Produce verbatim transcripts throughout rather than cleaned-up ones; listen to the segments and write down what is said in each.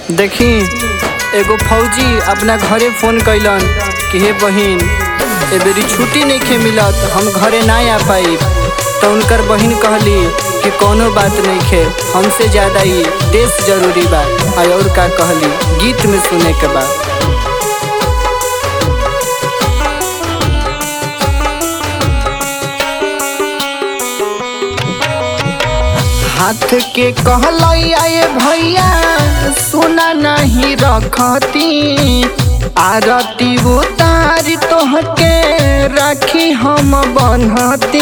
देखी एगो फौजी अपना घरे फोन कैलन कि हे बहिन ए बेरी छुट्टी नहीं खे मिलत, हम घरे ना आ पाई। तो उनकर बहिन कहली कि कोनो बात नहीं खे, हमसे ज़्यादा ही देश जरूरी बा। और का कहली गीत में सुने के बा। हाथ के कहलई आए भैया सुना नहीं रखती, आरती उतारी तोहके राखी हम बन्हती।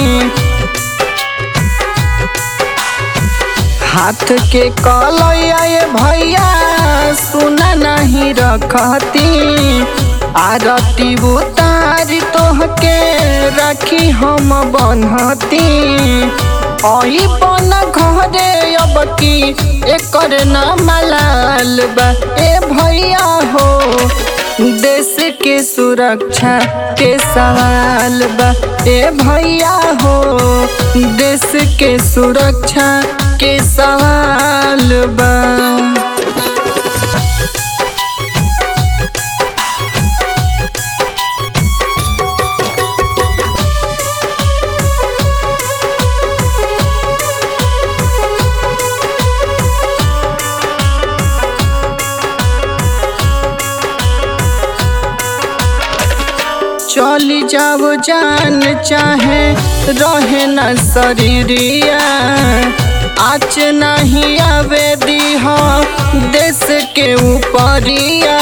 हाथ के कहलई आए भैया सुना नहीं रखती, आरती उतारी तोहके राखी हम बन्हती। आई बन घरे अब की एकर नाम लाल बा। ए भैया हो देश के सुरक्षा के सवाल बा। ए भैया हो देश के सुरक्षा के सवाल बा। चली जाओ जान चाहे रहे न शरीरिया, आज नहीं आवे दीह देश के ऊपरिया।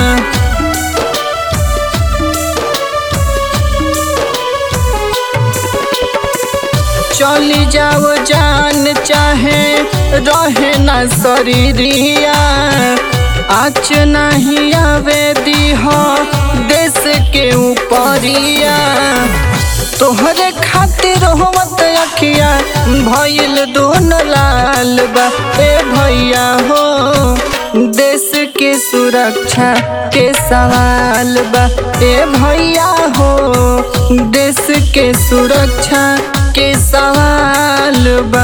चली जाओ जान चाहे रहे न शरीरिया, आज नहीं आवे दीह देश के ऊपरिया। तोहरे खातिर होवत अखिया भइल दोनों लाल बा। ए भैया हो देश के सुरक्षा के सवाल बा। ए भैया हो देश के सुरक्षा के सवाल बा।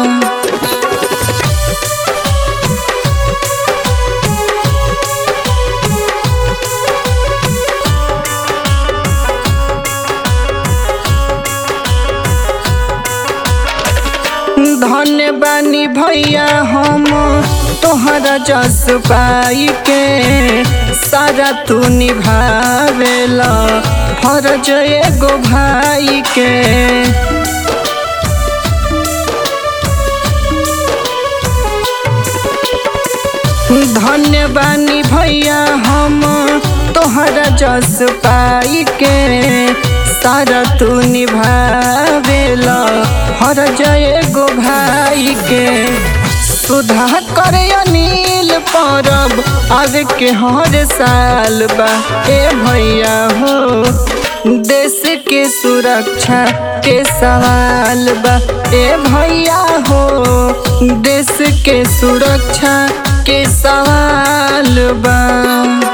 धन्य बानी भैया हम तोहरा जस पाई के, सारा तू निभावेला फर्ज एगो भाई के। धन्य बानी भैया हम तोहरा जस पाई के, सारा तू निभावेला फर्ज एगो भाई के। सुधा करे अनिल परब आवे के हर साल बा। ए भैया हो देश के सुरक्षा के सवाल बा। ए भैया हो देश के सुरक्षा के सवाल बा।